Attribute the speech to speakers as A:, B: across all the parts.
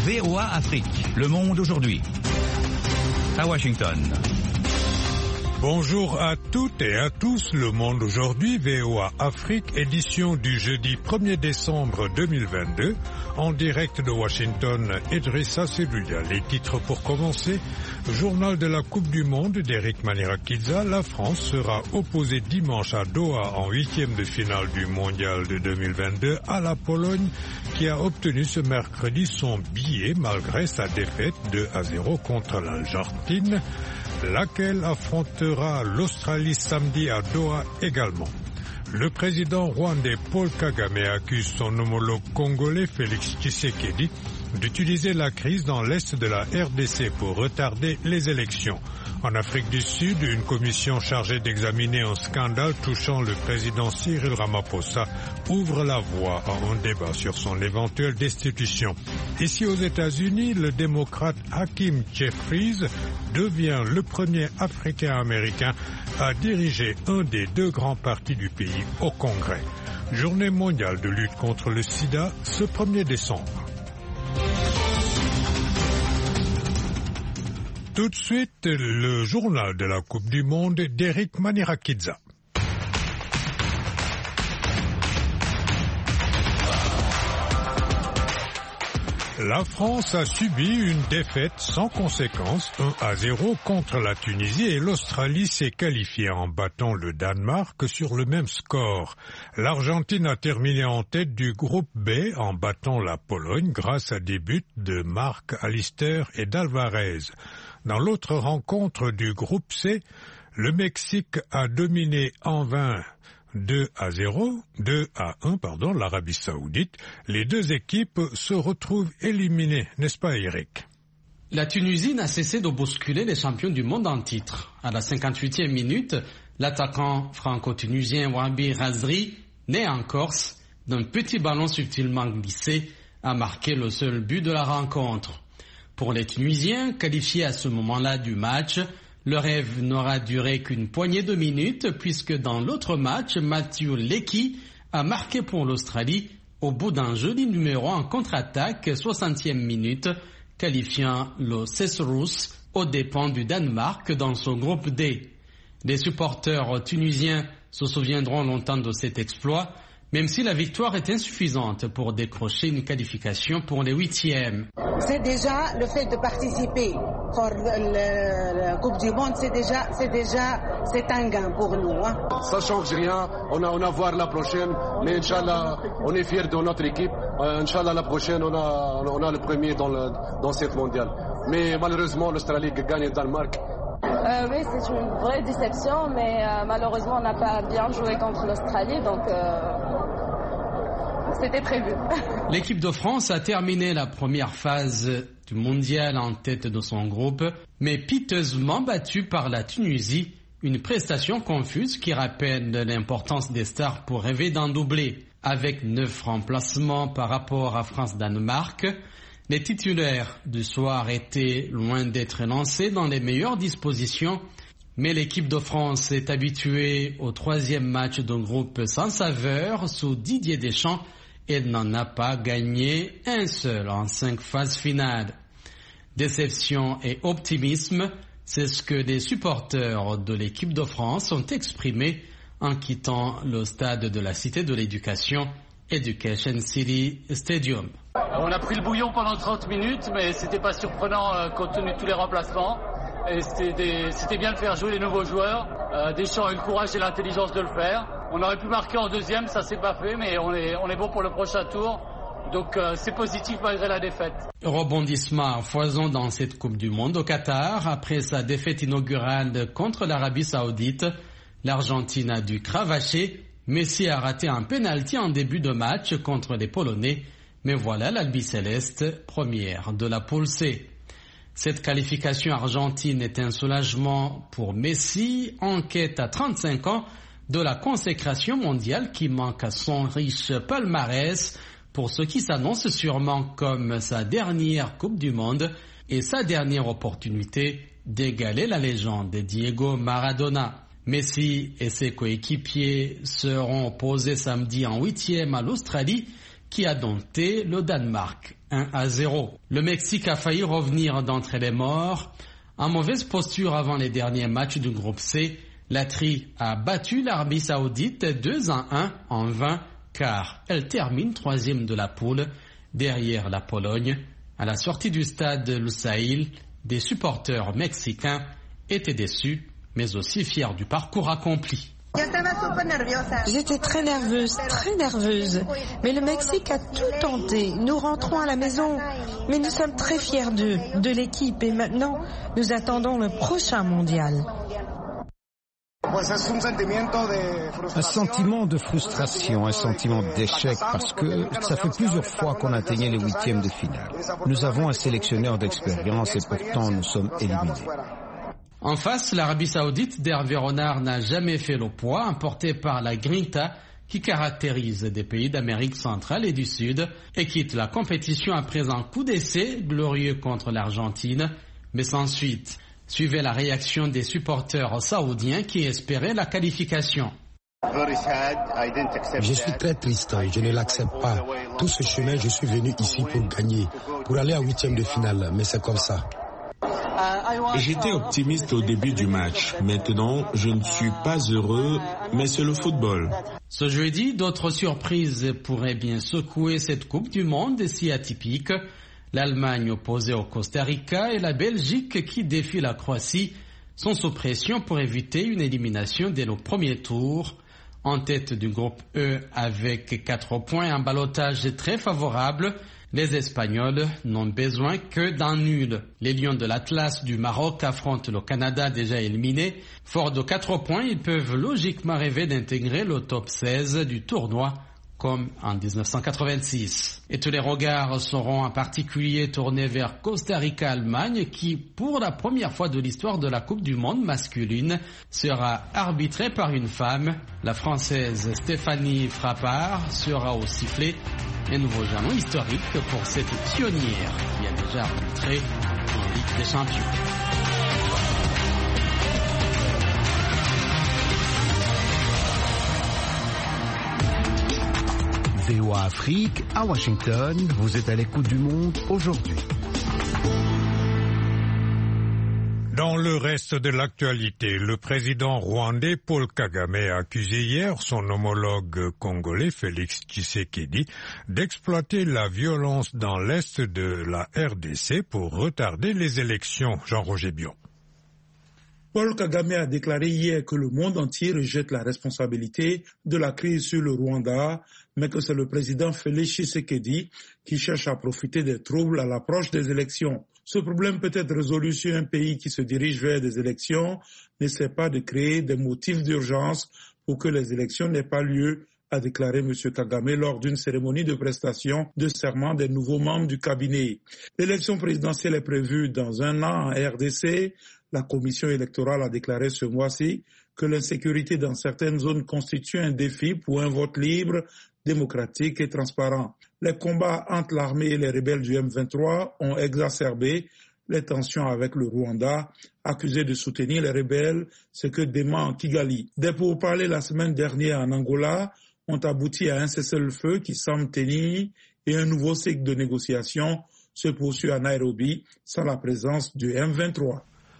A: VOA Afrique, Le Monde aujourd'hui. À Washington.
B: Bonjour à toutes et à tous, Le Monde aujourd'hui, VOA Afrique, édition du jeudi 1er décembre 2022, en direct de Washington, Idrissa Seloudia. Les titres pour commencer, journal de la Coupe du Monde d'Eric Manirakidza, la France sera opposée dimanche à Doha en 8e de finale du Mondial de 2022 à la Pologne, qui a obtenu ce mercredi son billet malgré sa défaite 2-0 contre l'Argentine, laquelle affrontera l'Australie samedi à Doha également. Le président rwandais Paul Kagame accuse son homologue congolais Félix Tshisekedi d'utiliser la crise dans l'est de la RDC pour retarder les élections. En Afrique du Sud, une commission chargée d'examiner un scandale touchant le président Cyril Ramaphosa ouvre la voie à un débat sur son éventuelle destitution. Ici aux États-Unis, le démocrate Hakeem Jeffries devient le premier Africain-Américain à diriger un des deux grands partis du pays au Congrès. Journée mondiale de lutte contre le sida ce 1er décembre. Tout de suite, le journal de la Coupe du Monde d'Eric Manirakidza. La France a subi une défaite sans conséquence, 1-0 contre la Tunisie, et l'Australie s'est qualifiée en battant le Danemark sur le même score. L'Argentine a terminé en tête du groupe B en battant la Pologne grâce à des buts de Marc Allister et d'Alvarez. Dans l'autre rencontre du groupe C, le Mexique a dominé en vain 2-1 l'Arabie Saoudite. Les deux équipes se retrouvent éliminées, n'est-ce pas Eric?
C: La Tunisie n'a cessé de bousculer les champions du monde en titre. À la 58e minute, l'attaquant franco-tunisien Wabi Razri, né en Corse, d'un petit ballon subtilement glissé, a marqué le seul but de la rencontre. Pour les Tunisiens, qualifiés à ce moment-là du match, le rêve n'aura duré qu'une poignée de minutes puisque dans l'autre match, Mathieu Leckie a marqué pour l'Australie au bout d'un joli numéro en contre-attaque, 60e minute, qualifiant le Cesarus aux dépens du Danemark dans son groupe D. Les supporters tunisiens se souviendront longtemps de cet exploit, même si la victoire est insuffisante pour décrocher une qualification pour les 8e.
D: C'est déjà le fait de participer pour la Coupe du Monde, c'est un gain pour nous. Hein.
E: Ça change rien, on a voir la prochaine, mais Inch'Allah, on est fiers de notre équipe. Inch'Allah, la prochaine, on a le premier dans cette mondiale. Mais malheureusement, l'Australie gagne le Danemark.
F: Oui, c'est une vraie déception, mais malheureusement, on n'a pas bien joué contre l'Australie, donc c'était prévu.
C: L'équipe de France a terminé la première phase du mondial en tête de son groupe, mais piteusement battue par la Tunisie, une prestation confuse qui rappelle l'importance des stars pour rêver d'un doublé. Avec 9 remplacements par rapport à France-Danemark, les titulaires du soir étaient loin d'être lancés dans les meilleures dispositions, mais l'équipe de France est habituée au 3e match d'un groupe sans saveur sous Didier Deschamps et n'en a pas gagné un seul en 5 phases finales. Déception et optimisme, c'est ce que les supporters de l'équipe de France ont exprimé en quittant le stade de la Cité de l'Éducation, Education City Stadium.
G: On a pris le bouillon pendant 30 minutes, mais c'était pas surprenant compte tenu de tous les remplacements. Et c'était bien de faire jouer les nouveaux joueurs. Deschamps a eu le courage et l'intelligence de le faire. On aurait pu marquer en deuxième, ça s'est pas fait, mais on est bon pour le prochain tour. Donc c'est positif malgré la défaite.
C: Rebondissement à foison dans cette Coupe du Monde au Qatar. Après sa défaite inaugurale contre l'Arabie Saoudite, l'Argentine a dû cravacher. Messi a raté un pénalty en début de match contre les Polonais. Mais voilà l'Albi Céleste, première de la poule C. Cette qualification argentine est un soulagement pour Messi, en quête à 35 ans de la consécration mondiale qui manque à son riche palmarès pour ce qui s'annonce sûrement comme sa dernière Coupe du Monde et sa dernière opportunité d'égaler la légende de Diego Maradona. Messi et ses coéquipiers seront opposés samedi en 8e à l'Australie qui a dompté le Danemark 1-0. Le Mexique a failli revenir d'entre les morts. En mauvaise posture avant les derniers matchs du groupe C, la Tri a battu l'Arabie Saoudite 2-1 en vain car elle termine 3e de la poule derrière la Pologne. À la sortie du stade Lusail, des supporters mexicains étaient déçus mais aussi fiers du parcours accompli.
H: J'étais très nerveuse, mais le Mexique a tout tenté. Nous rentrons à la maison, mais nous sommes très fiers de l'équipe et maintenant nous attendons le prochain mondial.
I: Un sentiment de frustration, un sentiment d'échec parce que ça fait plusieurs fois qu'on atteignait les 8e de finale. Nous avons un sélectionneur d'expérience et pourtant nous sommes éliminés.
C: En face, l'Arabie Saoudite d'Hervé Renard n'a jamais fait le poids, emporté par la grinta qui caractérise des pays d'Amérique centrale et du Sud et quitte la compétition après un coup d'essai glorieux contre l'Argentine, mais sans suite. Suivait la réaction des supporters saoudiens qui espéraient la qualification.
J: Je suis très triste, je ne l'accepte pas. Tout ce chemin, je suis venu ici pour gagner, pour aller à 8e de finale, mais c'est comme ça.
K: J'étais optimiste au début du match. Maintenant, je ne suis pas heureux, mais c'est le football.
C: Ce jeudi, d'autres surprises pourraient bien secouer cette Coupe du Monde si atypique. L'Allemagne opposée au Costa Rica et la Belgique qui défie la Croatie sont sous pression pour éviter une élimination dès le premier tour. En tête du groupe E avec 4 points, un ballottage très favorable. Les Espagnols n'ont besoin que d'un nul. Les Lions de l'Atlas du Maroc affrontent le Canada déjà éliminé. Forts de 4 points, ils peuvent logiquement rêver d'intégrer le top 16 du tournoi comme en 1986. Et tous les regards seront en particulier tournés vers Costa Rica-Allemagne qui, pour la première fois de l'histoire de la Coupe du Monde masculine, sera arbitrée par une femme. La Française Stéphanie Frappard sera au sifflet. Un nouveau jalon historique pour cette pionnière qui a déjà arbitré en Ligue des Champions.
L: VOA Afrique, à Washington, vous êtes à l'écoute du monde aujourd'hui.
B: Dans le reste de l'actualité, le président rwandais Paul Kagame a accusé hier son homologue congolais Félix Tshisekedi d'exploiter la violence dans l'est de la RDC pour retarder les élections. Jean-Roger Bion.
M: Paul Kagame a déclaré hier que le monde entier rejette la responsabilité de la crise sur le Rwanda, mais que c'est le président Félix Tshisekedi qui cherche à profiter des troubles à l'approche des élections. Ce problème peut être résolu si un pays qui se dirige vers des élections n'essaie pas de créer des motifs d'urgence pour que les élections n'aient pas lieu, a déclaré M. Kagame lors d'une cérémonie de prestation de serment des nouveaux membres du cabinet. L'élection présidentielle est prévue dans 1 an en RDC. La commission électorale a déclaré ce mois-ci que l'insécurité dans certaines zones constitue un défi pour un vote libre, démocratique et transparent. Les combats entre l'armée et les rebelles du M23 ont exacerbé les tensions avec le Rwanda, accusé de soutenir les rebelles, ce que dément Kigali. Des pourparlers la semaine dernière en Angola ont abouti à un cessez-le-feu qui semble tenir et un nouveau cycle de négociations se poursuit à Nairobi sans la présence du M23.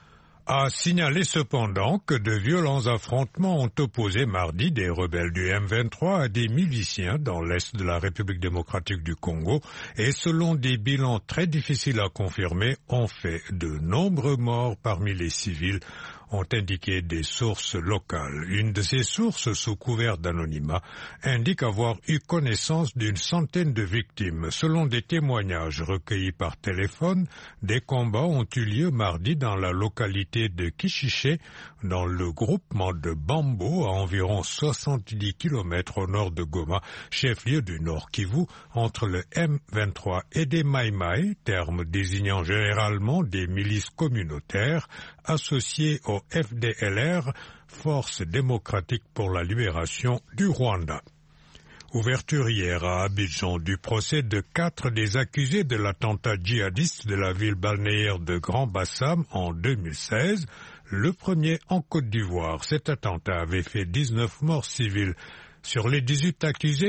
B: A signalé cependant que de violents affrontements ont opposé mardi des rebelles du M23 à des miliciens dans l'est de la République démocratique du Congo et selon des bilans très difficiles à confirmer, ont fait de nombreux morts parmi les civils, ont indiqué des sources locales. Une de ces sources, sous couvert d'anonymat, indique avoir eu connaissance d'une centaine de victimes. Selon des témoignages recueillis par téléphone, des combats ont eu lieu mardi dans la localité de Kishiché, dans le groupement de Bambo, à environ 70 km au nord de Goma, chef-lieu du Nord Kivu, entre le M23 et des Maïmaï, terme désignant généralement des milices communautaires associées au FDLR, Force démocratique pour la libération du Rwanda. Ouverture hier à Abidjan du procès de 4 des accusés de l'attentat djihadiste de la ville balnéaire de Grand Bassam en 2016, le premier en Côte d'Ivoire. Cet attentat avait fait 19 morts civiles. Sur les 18 accusés,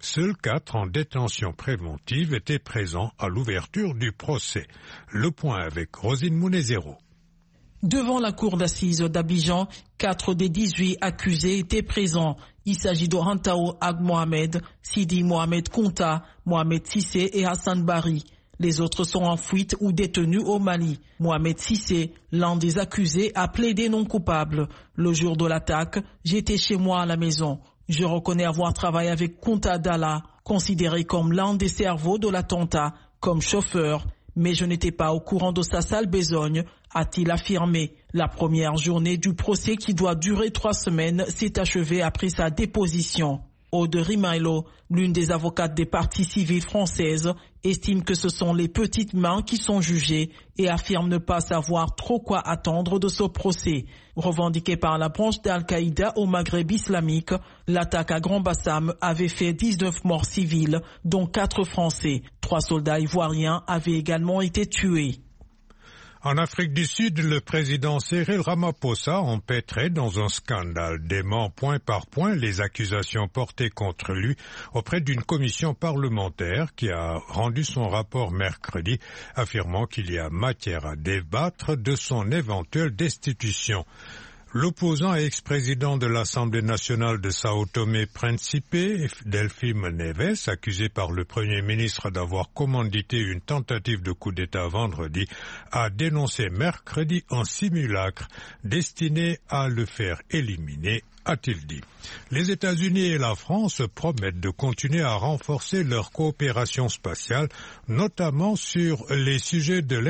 B: Seuls 4 en détention préventive étaient présents à l'ouverture du procès. Le point avec Rosine Mounezero.
N: Devant la cour d'assises d'Abidjan, 4 des 18 accusés étaient présents. Il s'agit de Rantao Ag Mohamed, Sidi Mohamed Konta, Mohamed Sissé et Hassan Bari. Les autres sont en fuite ou détenus au Mali. Mohamed Sissé, l'un des accusés, a plaidé non coupable. Le jour de l'attaque, j'étais chez moi à la maison. Je reconnais avoir travaillé avec Konta Dalla, considéré comme l'un des cerveaux de l'attentat, comme chauffeur. Mais je n'étais pas au courant de sa sale besogne, a-t-il affirmé. La première journée du procès qui doit durer 3 semaines s'est achevée après sa déposition. Aude Rimailo, l'une des avocates des parties civiles françaises, estime que ce sont les petites mains qui sont jugées et affirme ne pas savoir trop quoi attendre de ce procès. Revendiqué par la branche d'Al-Qaïda au Maghreb islamique, l'attaque à Grand Bassam avait fait 19 morts civils, dont 4 Français. 3 soldats ivoiriens avaient également été tués.
B: En Afrique du Sud, le président Cyril Ramaphosa empêtrait dans un scandale, dément point par point les accusations portées contre lui auprès d'une commission parlementaire qui a rendu son rapport mercredi, affirmant qu'il y a matière à débattre de son éventuelle destitution. L'opposant et ex-président de l'Assemblée nationale de Sao Tomé-Principe, Delfim Neves, accusé par le Premier ministre d'avoir commandité une tentative de coup d'État vendredi, a dénoncé mercredi un simulacre destiné à le faire éliminer, a-t-il dit. Les États-Unis et la France promettent de continuer à renforcer leur coopération spatiale, notamment sur les sujets de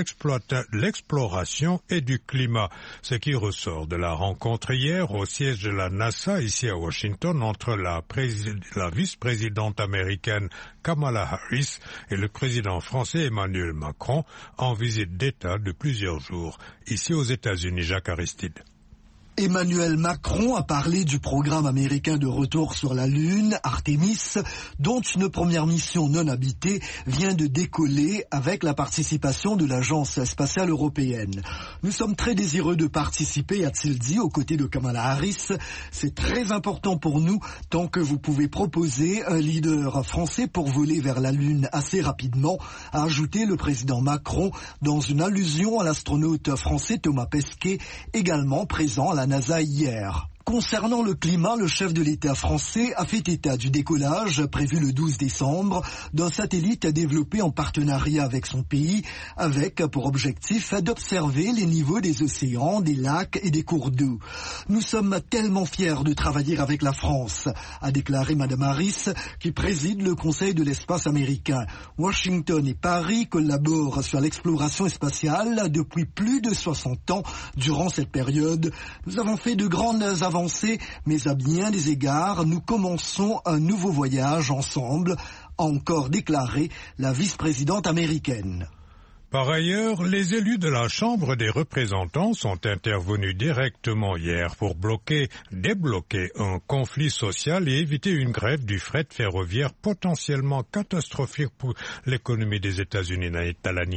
B: l'exploration et du climat, ce qui ressort de la rencontre hier au siège de la NASA ici à Washington entre la vice-présidente américaine Kamala Harris et le président français Emmanuel Macron en visite d'État de plusieurs jours ici aux États-Unis. Jacques Aristide.
O: Emmanuel Macron a parlé du programme américain de retour sur la Lune, Artemis, dont une première mission non habitée vient de décoller avec la participation de l'Agence spatiale européenne. Nous sommes très désireux de participer, a-t-il dit, aux côtés de Kamala Harris. C'est très important pour nous tant que vous pouvez proposer un leader français pour voler vers la Lune assez rapidement, a ajouté le président Macron dans une allusion à l'astronaute français Thomas Pesquet, également présent à la NASA hier. Concernant le climat, le chef de l'État français a fait état du décollage prévu le 12 décembre d'un satellite développé en partenariat avec son pays, avec pour objectif d'observer les niveaux des océans, des lacs et des cours d'eau. Nous sommes tellement fiers de travailler avec la France, a déclaré Mme Harris, qui préside le Conseil de l'espace américain. Washington et Paris collaborent sur l'exploration spatiale depuis plus de 60 ans. Durant cette période, nous avons fait de grandes avancées, mais à bien des égards, nous commençons un nouveau voyage ensemble, a encore déclaré la vice-présidente américaine.
B: Par ailleurs, les élus de la Chambre des représentants sont intervenus directement hier pour débloquer un conflit social et éviter une grève du fret ferroviaire potentiellement catastrophique pour l'économie des États-Unis. Naïd Talani.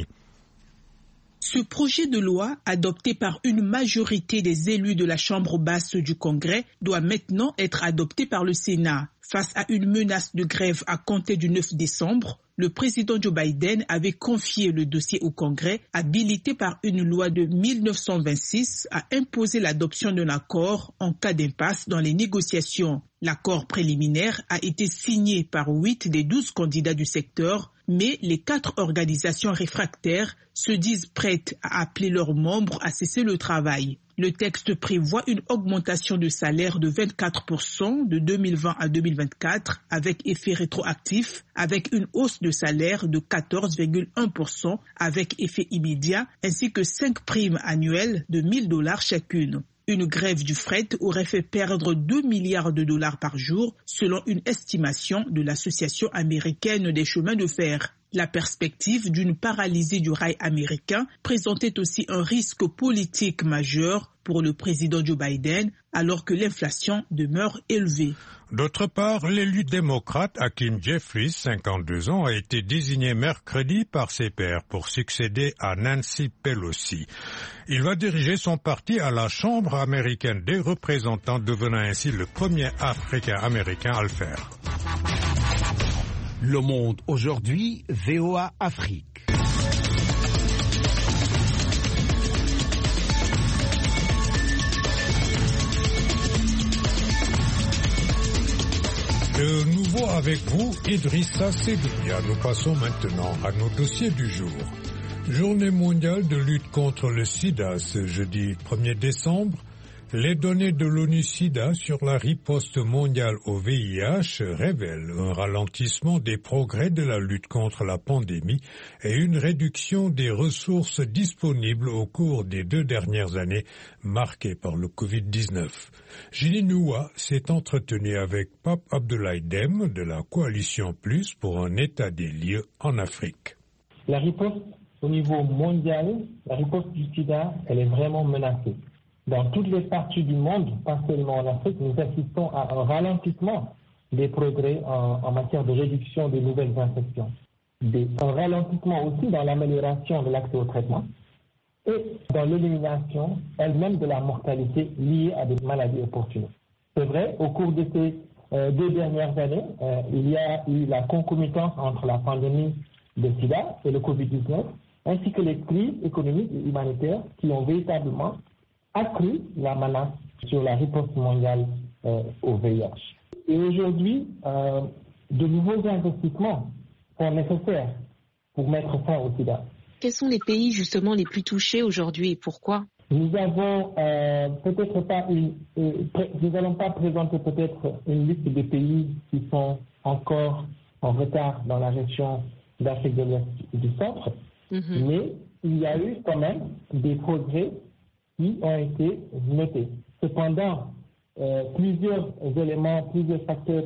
P: Ce projet de loi, adopté par une majorité des élus de la Chambre basse du Congrès, doit maintenant être adopté par le Sénat. Face à une menace de grève à compter du 9 décembre, le président Joe Biden avait confié le dossier au Congrès, habilité par une loi de 1926 à imposer l'adoption d'un accord en cas d'impasse dans les négociations. L'accord préliminaire a été signé par 8 des 12 candidats du secteur, mais les 4 organisations réfractaires se disent prêtes à appeler leurs membres à cesser le travail. Le texte prévoit une augmentation de salaire de 24% de 2020 à 2024 avec effet rétroactif, avec une hausse de salaire de 14,1% avec effet immédiat, ainsi que 5 primes annuelles de $1,000 chacune. Une grève du fret aurait fait perdre 2 milliards de dollars par jour, selon une estimation de l'Association américaine des chemins de fer. La perspective d'une paralysie du rail américain présentait aussi un risque politique majeur pour le président Joe Biden, alors que l'inflation demeure élevée.
B: D'autre part, l'élu démocrate Hakeem Jeffries, 52 ans, a été désigné mercredi par ses pairs pour succéder à Nancy Pelosi. Il va diriger son parti à la Chambre américaine des représentants, devenant ainsi le premier Africain-Américain à le faire.
L: Le Monde aujourd'hui, VOA Afrique.
B: De nouveau avec vous, Idrissa Seloudia. Nous passons maintenant à nos dossiers du jour. Journée mondiale de lutte contre le sida ce jeudi 1er décembre. Les données de l'ONU-SIDA sur la riposte mondiale au VIH révèlent un ralentissement des progrès de la lutte contre la pandémie et une réduction des ressources disponibles au cours des 2 dernières années marquées par le Covid-19. Gilles Noua s'est entretenu avec Pape Abdoulaye Deme de la Coalition Plus pour un état des lieux en Afrique.
Q: La riposte au niveau mondial, la riposte du sida, elle est vraiment menacée. Dans toutes les parties du monde, pas seulement en Afrique, nous assistons à un ralentissement des progrès en matière de réduction des nouvelles infections. Un ralentissement aussi dans l'amélioration de l'accès au traitement et dans l'élimination elle-même de la mortalité liée à des maladies opportunistes. C'est vrai, au cours de ces 2 dernières années, il y a eu la concomitance entre la pandémie de sida et le Covid-19, ainsi que les crises économiques et humanitaires qui ont véritablement accru la menace sur la riposte mondiale au VIH. Et aujourd'hui, de nouveaux investissements sont nécessaires pour mettre fin au sida.
R: Quels sont les pays justement les plus touchés aujourd'hui et pourquoi?
Q: Nous avons peut-être pas nous n'allons pas présenter peut-être une liste de pays qui sont encore en retard dans la région d'Afrique de l'Ouest et du Centre, mais il y a eu quand même des progrès qui ont été notés. Cependant, plusieurs éléments, plusieurs facteurs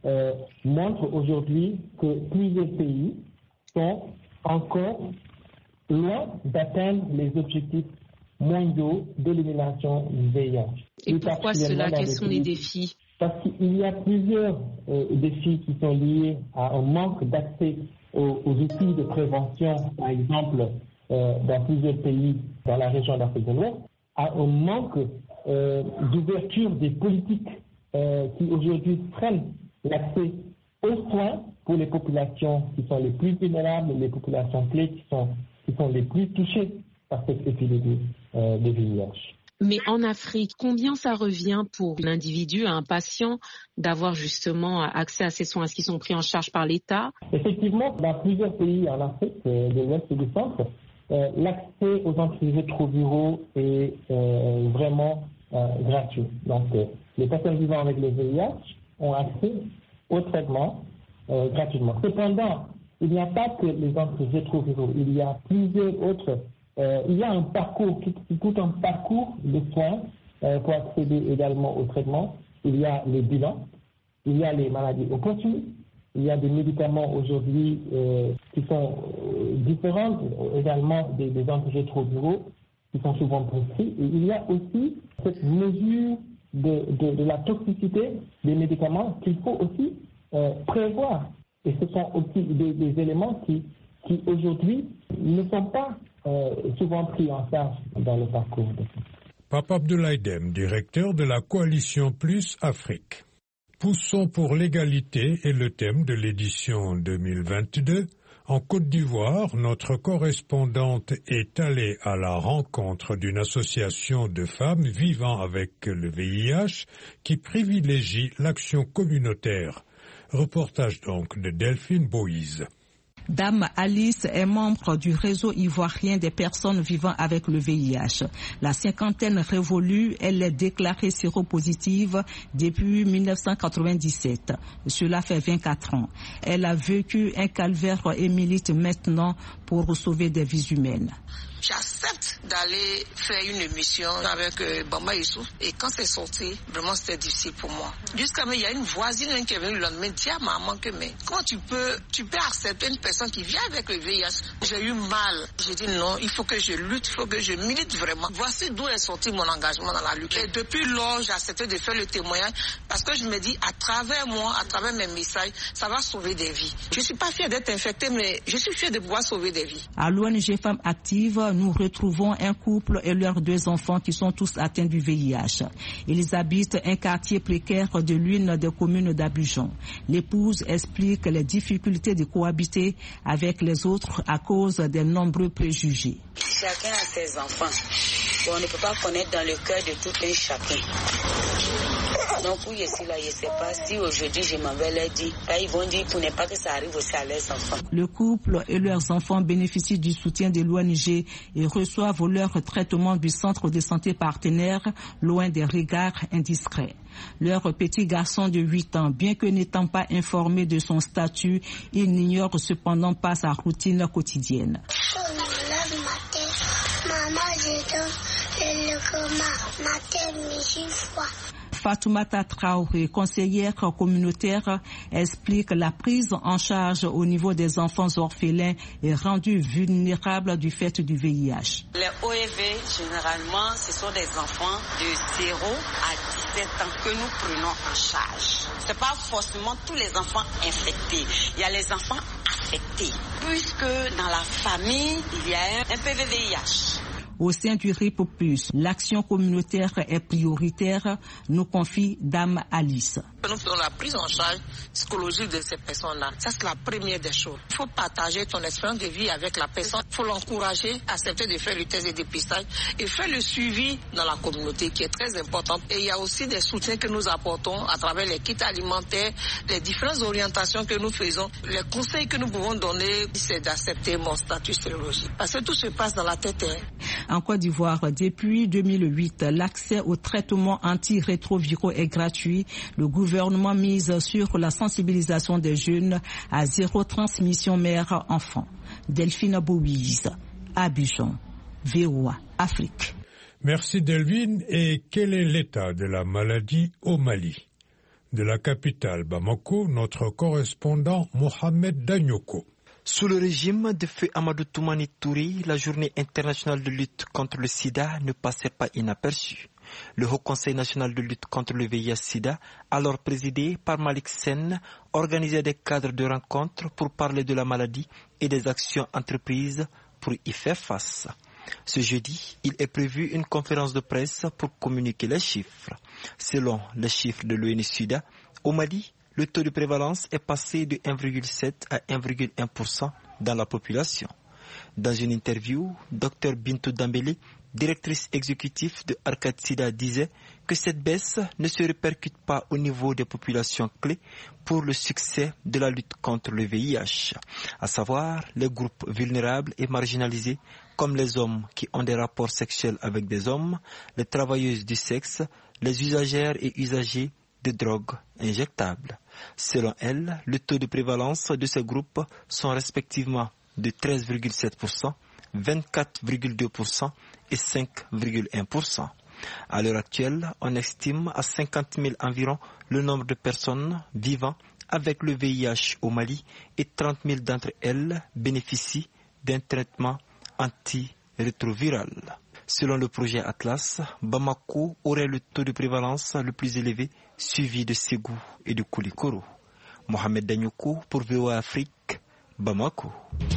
Q: montrent aujourd'hui que plusieurs pays sont encore loin d'atteindre les objectifs mondiaux d'élimination du VIH.
R: Et pourquoi cela? Quels sont les défis?
Q: Parce qu'il y a plusieurs défis qui sont liés à un manque d'accès aux outils de prévention, par exemple, dans plusieurs pays dans la région d'Afrique de l'Ouest, à un manque d'ouverture des politiques qui aujourd'hui freinent l'accès aux soins pour les populations qui sont les plus vulnérables, les populations clés qui sont les plus touchées par cette épidémie de VIH.
R: Mais en Afrique, combien ça revient pour l'individu, un patient, d'avoir justement accès à ces soins? Est-ce qu'ils sont pris en charge par l'État?
Q: Effectivement, dans plusieurs pays en Afrique, de l'Ouest et du Centre, l'accès aux antirétroviraux est vraiment gratuit. Donc, les personnes vivant avec le VIH ont accès au traitement gratuitement. Cependant, il n'y a pas que les antirétroviraux, il y a plusieurs autres. Il y a un parcours, tout un parcours de soins pour accéder également au traitement. Il y a les bilans, il y a les maladies opportunistes, il y a des médicaments aujourd'hui qui sont différents également des antirétroviraux qui sont souvent prescrits. Et il y a aussi cette mesure de la toxicité des médicaments qu'il faut aussi prévoir. Et ce sont aussi des éléments qui aujourd'hui ne sont pas souvent pris en charge dans le parcours.
B: Pape Abdoulaye Deme, directeur de la Coalition Plus Afrique. Poussons pour l'égalité est le thème de l'édition 2022. En Côte d'Ivoire, notre correspondante est allée à la rencontre d'une association de femmes vivant avec le VIH qui privilégie l'action communautaire. Reportage donc de Delphine Boïse.
N: Dame Alice est membre du réseau ivoirien des personnes vivant avec le VIH. La cinquantaine révolue, elle est déclarée séropositive depuis 1997. Cela fait 24 ans. Elle a vécu un calvaire et milite maintenant pour sauver des vies humaines.
S: J'accepte d'aller faire une émission avec Bamba Youssouf et quand c'est sorti, vraiment c'était difficile pour moi. Jusqu'à même, il y a une voisine qui est venue le lendemain dire à maman que mais comment tu peux accepter une personne qui vient avec le VIH? J'ai eu mal. J'ai dit non, il faut que je lutte, il faut que je milite vraiment. Voici d'où est sorti mon engagement dans la lutte. Et depuis lors, j'ai accepté de faire le témoignage parce que je me dis à travers moi, à travers mes messages, ça va sauver des vies. Je suis pas fière d'être infectée, mais je suis fière de pouvoir sauver des vies.
N: À l'ONG Femmes Actives, nous retrouvons sont un couple et leurs 2 enfants qui sont tous atteints du VIH. Ils habitent un quartier précaire de l'une des communes d'Abidjan. L'épouse explique les difficultés de cohabiter avec les autres à cause des nombreux préjugés.
D: Chacun a ses enfants. On ne peut pas connaître dans le cœur de tout un chacun. Donc oui, je suis là, je ne sais pas si aujourd'hui je m'en vais leur dire. Là, ils vont dire pour ne pas que ça arrive aussi à leurs enfants.
N: Le couple et leurs enfants bénéficient du soutien de l'ONG et reçoivent leur traitement du centre de santé partenaire, loin des regards indiscrets. Leur petit garçon de 8 ans, bien que n'étant pas informé de son statut, il n'ignore cependant pas sa routine quotidienne. Fatoumata Traoré, conseillère communautaire, explique la prise en charge au niveau des enfants orphelins et rendus vulnérables du fait du VIH.
S: Les OEV, généralement, ce sont des enfants de 0 à 17 ans que nous prenons en charge. Ce n'est pas forcément tous les enfants infectés. Il y a les enfants affectés, puisque dans la famille, il y a un PVVIH.
N: Au sein du RIPOPUS, l'action communautaire est prioritaire, nous confie Dame Alice.
S: Nous faisons la prise en charge psychologique de ces personnes-là. Ça, c'est la première des choses. Il faut partager ton expérience de vie avec la personne. Il faut l'encourager à accepter de faire le test de dépistage et faire le suivi dans la communauté qui est très important. Et il y a aussi des soutiens que nous apportons à travers les kits alimentaires, les différentes orientations que nous faisons. Les conseils que nous pouvons donner, c'est d'accepter mon statut sérologique. Parce que tout se passe dans la tête.
N: En Côte d'Ivoire, depuis 2008, l'accès aux traitements antirétroviraux est gratuit. Le gouvernement mise sur la sensibilisation des jeunes à 0 transmission mère-enfant. Delphine Bouise, Abidjan, VOA, Afrique.
B: Merci Delphine. Et quel est l'état de la maladie au Mali? De la capitale Bamako, notre correspondant Mohamed Danyoko.
T: Sous le régime de feu Amadou Toumani Touré, la journée internationale de lutte contre le sida ne passait pas inaperçue. Le Haut Conseil national de lutte contre le VIH-Sida, alors présidé par Malik Sen, organisait des cadres de rencontres pour parler de la maladie et des actions entreprises pour y faire face. Ce jeudi, il est prévu une conférence de presse pour communiquer les chiffres. Selon les chiffres de l'ONU-SIDA, au Mali, le taux de prévalence est passé de 1,7 à 1,1% dans la population. Dans une interview, Dr Bintou Dambélé, directrice exécutive de Arcade Sida, disait que cette baisse ne se répercute pas au niveau des populations clés pour le succès de la lutte contre le VIH, à savoir les groupes vulnérables et marginalisés comme les hommes qui ont des rapports sexuels avec des hommes, les travailleuses du sexe, les usagères et usagers de drogues injectables. Selon elle, le taux de prévalence de ces groupes sont respectivement de 13,7%, 24,2% et 5,1%. À l'heure actuelle, on estime à 50 000 environ le nombre de personnes vivant avec le VIH au Mali et 30 000 d'entre elles bénéficient d'un traitement antirétroviral. Selon le projet Atlas, Bamako aurait le taux de prévalence le plus élevé, suivi de Ségou et de Koulikoro. Mohamed Danyoko pour VOA Afrique, Bamako.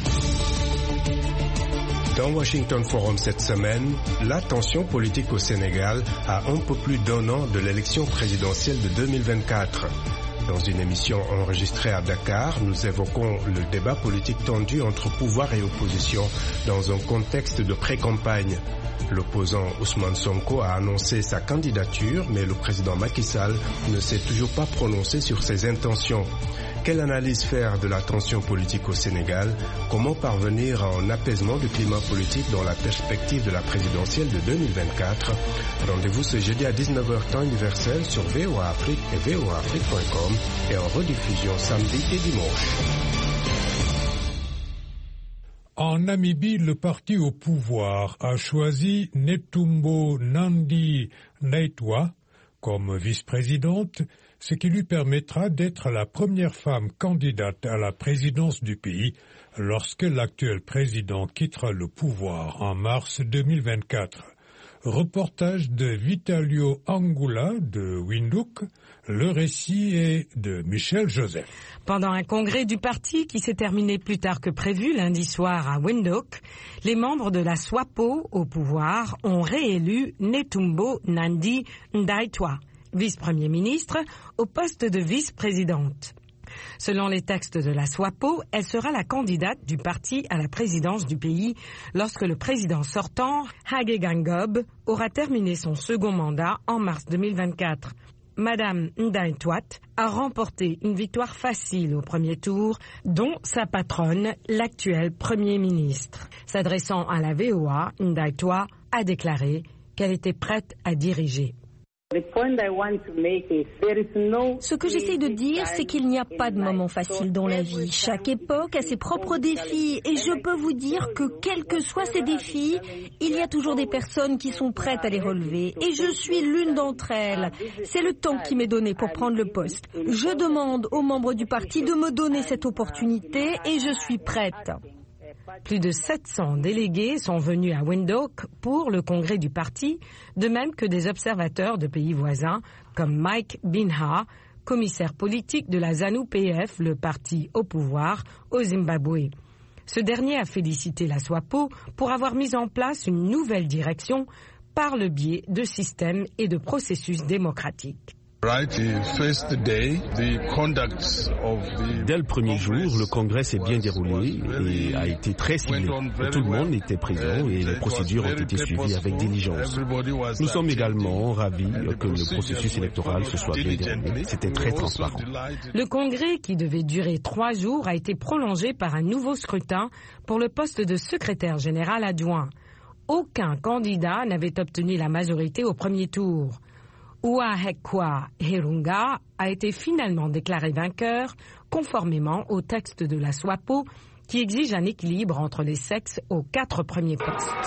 U: Dans Washington Forum cette semaine, la tension politique au Sénégal à un peu plus d'1 an de l'élection présidentielle de 2024. Dans une émission enregistrée à Dakar, nous évoquons le débat politique tendu entre pouvoir et opposition dans un contexte de pré-campagne. L'opposant Ousmane Sonko a annoncé sa candidature, mais le président Macky Sall ne s'est toujours pas prononcé sur ses intentions. Quelle analyse faire de la tension politique au Sénégal? Comment parvenir à un apaisement du climat politique dans la perspective de la présidentielle de 2024? Rendez-vous ce jeudi à 19h temps universel sur VOA Afrique et voaafrique.com et en rediffusion samedi et dimanche.
B: En Namibie, le parti au pouvoir a choisi Netumbo Nandi Ndaitwah comme vice-présidente, ce qui lui permettra d'être la première femme candidate à la présidence du pays lorsque l'actuel président quittera le pouvoir en mars 2024. Reportage de Vitalio Angula de Windhoek. Le récit est de Michel Joseph.
A: Pendant un congrès du parti qui s'est terminé plus tard que prévu lundi soir à Windhoek, les membres de la SWAPO au pouvoir ont réélu Netumbo Nandi Ndaitwah, vice-premier ministre, au poste de vice-présidente. Selon les textes de la SWAPO, elle sera la candidate du parti à la présidence du pays lorsque le président sortant, Hage Geingob, aura terminé son second mandat en mars 2024. Madame Ndaitwah a remporté une victoire facile au premier tour, dont sa patronne, l'actuel Premier ministre. S'adressant à la VOA, Ndaitwah a déclaré qu'elle était prête à diriger.
V: Ce que j'essaie de dire, c'est qu'il n'y a pas de moment facile dans la vie. Chaque époque a ses propres défis et je peux vous dire que quels que soient ces défis, il y a toujours des personnes qui sont prêtes à les relever et je suis l'une d'entre elles. C'est le temps qui m'est donné pour prendre le poste. Je demande aux membres du parti de me donner cette opportunité et je suis prête.
A: Plus de 700 délégués sont venus à Windhoek pour le congrès du parti, de même que des observateurs de pays voisins comme Mike Binha, commissaire politique de la ZANU-PF, le parti au pouvoir au Zimbabwe. Ce dernier a félicité la SWAPO pour avoir mis en place une nouvelle direction par le biais de systèmes et de processus démocratiques.
W: Dès le premier jour, le congrès s'est bien déroulé et a été très ciblé. Tout le monde était présent et les procédures ont été suivies avec diligence. Nous sommes également ravis que le processus électoral se soit bien déroulé. C'était très transparent.
A: Le congrès, qui devait durer 3 jours, a été prolongé par un nouveau scrutin pour le poste de secrétaire général adjoint. Aucun candidat n'avait obtenu la majorité au premier tour. Uahekwa Herunga a été finalement déclaré vainqueur, conformément au texte de la SWAPO qui exige un équilibre entre les sexes aux 4 premiers postes.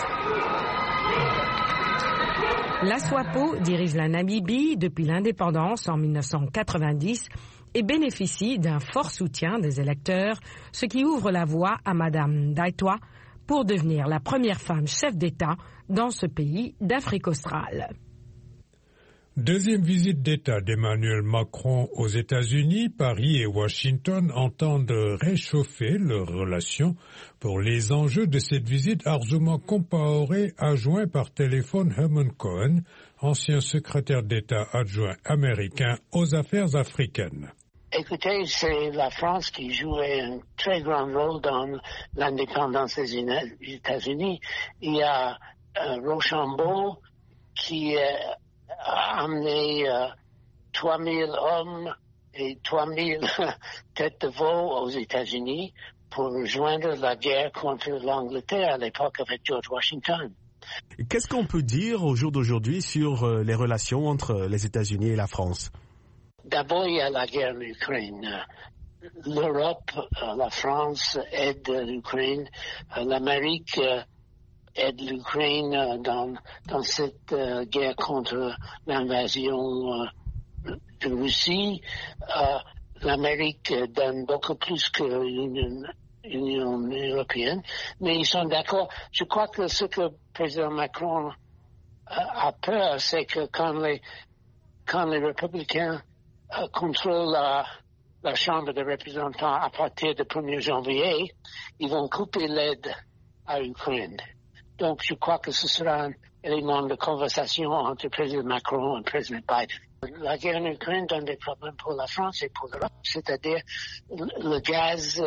A: La SWAPO dirige la Namibie depuis l'indépendance en 1990 et bénéficie d'un fort soutien des électeurs, ce qui ouvre la voie à Madame Ndaitwah pour devenir la première femme chef d'État dans ce pays d'Afrique australe.
B: Deuxième visite d'État d'Emmanuel Macron aux États-Unis, Paris et Washington entendent réchauffer leurs relations. Pour les enjeux de cette visite, Arjuma Compaoré a joint par téléphone Herman Cohen, ancien secrétaire d'État adjoint américain aux affaires africaines.
X: Écoutez, c'est la France qui jouait un très grand rôle dans l'indépendance des États-Unis. Il y a Rochambeau qui a amené 3000 hommes et 3000 têtes de veau aux États-Unis pour rejoindre la guerre contre l'Angleterre à l'époque avec George Washington.
W: Qu'est-ce qu'on peut dire au jour d'aujourd'hui sur les relations entre les États-Unis et la France?
X: D'abord, il y a la guerre en Ukraine. L'Europe, la France aide l'Ukraine. L'Amérique aide l'Ukraine dans cette guerre contre l'invasion de Russie. L'Amérique donne beaucoup plus que l'Union européenne, mais ils sont d'accord. Je crois que ce que le président Macron a peur, c'est que quand les républicains contrôlent la Chambre des représentants à partir du 1er janvier, ils vont couper l'aide à l'Ukraine. Donc, je crois que ce sera un élément de conversation entre le président Macron et le président Biden. La guerre en Ukraine donne des problèmes pour la France et pour l'Europe, c'est-à-dire le gaz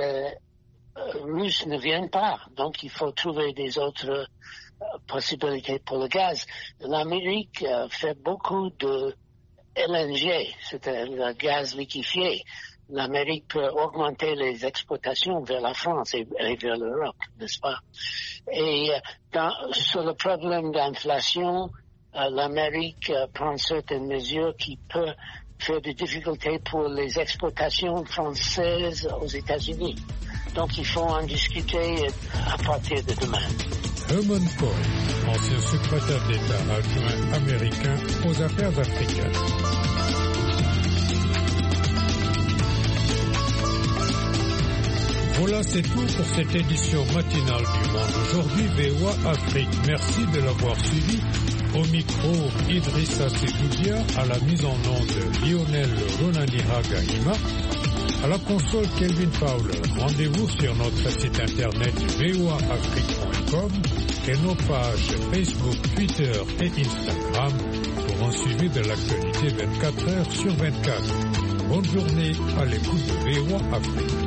X: russe ne vient pas. Donc, il faut trouver des autres possibilités pour le gaz. L'Amérique fait beaucoup de LNG, c'est-à-dire le gaz liquéfié. L'Amérique peut augmenter les exportations vers la France et vers l'Europe, n'est-ce pas? Et sur le problème d'inflation, l'Amérique prend certaines mesures qui peuvent faire des difficultés pour les exportations françaises aux États-Unis. Donc il faut en discuter à partir de demain.
B: Herman Cohen, ancien secrétaire d'État adjoint américain aux affaires africaines. Voilà, c'est tout pour cette édition matinale du Monde Aujourd'hui, VOA Afrique. Merci de l'avoir suivi. Au micro, Idrissa Sedoudia, à la mise en onde Lionel Ronanira Gahima, à la console Kelvin Fowler. Rendez-vous sur notre site internet voaafrique.com et nos pages Facebook, Twitter et Instagram pour un suivi de l'actualité 24 heures sur 24. Bonne journée à l'écoute de VOA Afrique.